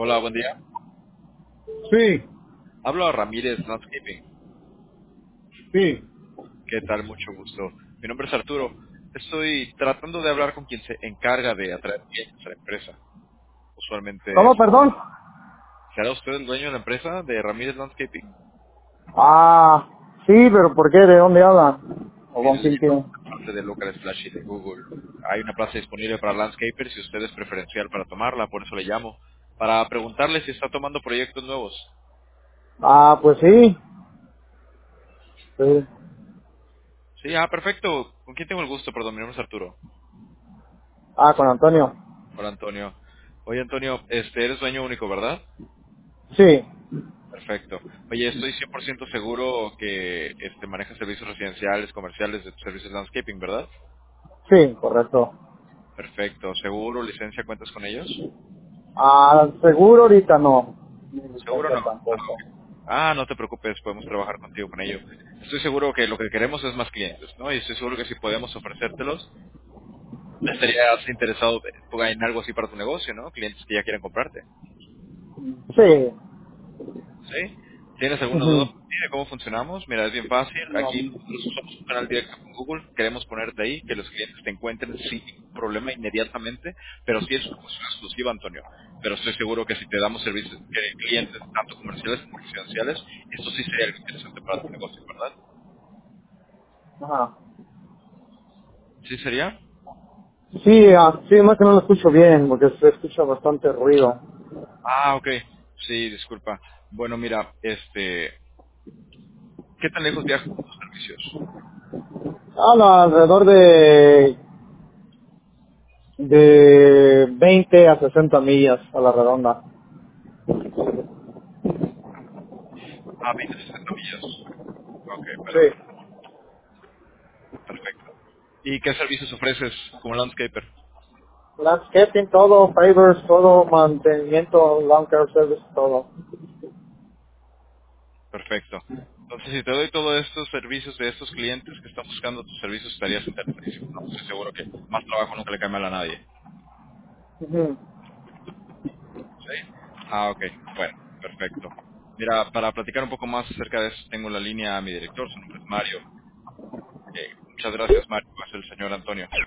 Hola, buen día. Sí, Hablo a Ramírez Landscaping. sí. ¿Qué tal? Mucho gusto. Mi nombre es Arturo. Estoy tratando de hablar con quien se encarga de atraer clientes a la empresa. Usualmente, ¿Cómo, perdón? ¿será usted el dueño de la empresa de Ramírez Landscaping? Ah, sí, pero ¿por qué? ¿De dónde hablan? ¿O Mire, con le quién llamo tiene? de parte de Local Splash y de Google. Hay una plaza disponible para landscapers y usted es preferencial para tomarla, por eso le llamo. Para preguntarle si está tomando proyectos nuevos. Ah, pues sí. Sí. Sí, perfecto. ¿Con quién tengo el gusto? Perdón, mi nombre es Arturo. Ah, con Antonio. Hola, Antonio. Oye, Antonio, eres dueño único, ¿verdad? Sí, Perfecto. Oye, estoy 100% seguro que manejas servicios residenciales, comerciales, de tus servicios de landscaping, ¿verdad? sí, correcto. Perfecto. ¿Seguro, licencia, cuentas con ellos? Ah, seguro ahorita no. Ni Seguro licencia no. tampoco. No te preocupes, podemos trabajar contigo con ello. Estoy seguro que lo que queremos es más clientes, ¿no? Y estoy seguro que si podemos ofrecértelos, estarías interesado en algo así para tu negocio, ¿no? Clientes que ya quieran comprarte. Sí. ¿Sí? ¿Tienes alguna duda Ujú. de cómo funcionamos? Mira, es bien fácil. No. Aquí nosotros somos un canal directo con Google. Queremos ponerte ahí, que los clientes te encuentren sin ningún problema inmediatamente, pero sí es una cuestión exclusiva, Antonio. Pero estoy seguro que si te damos servicios, clientes tanto comerciales como residenciales, esto sí sería algo interesante para tu negocio, ¿verdad? Ajá. ¿Sí sería? Sí, sí, más que no lo escucho bien, porque se escucha bastante ruido. Ok. Sí, disculpa. Bueno, mira, ¿qué tan lejos viajas con tus servicios? Ah, no, alrededor de 20 a 60 millas a la redonda. 20, 60 millas. Ok, Sí. perfecto. Perfecto. ¿Y qué servicios ofreces como landscaper? Landscaping, todo, pavers, todo, mantenimiento, lawn care service, todo. Perfecto. Entonces, si te doy todos estos servicios de estos clientes que están buscando tus servicios, estarías interesadísimo, ¿no? Estoy seguro que más trabajo nunca le cae mal a nadie. Ujú. ¿Sí? Ok. Bueno, perfecto. Mira, para platicar un poco más acerca de eso, tengo en la línea a mi director, su nombre es Mario. Muchas gracias, Mario. Es el señor Antonio.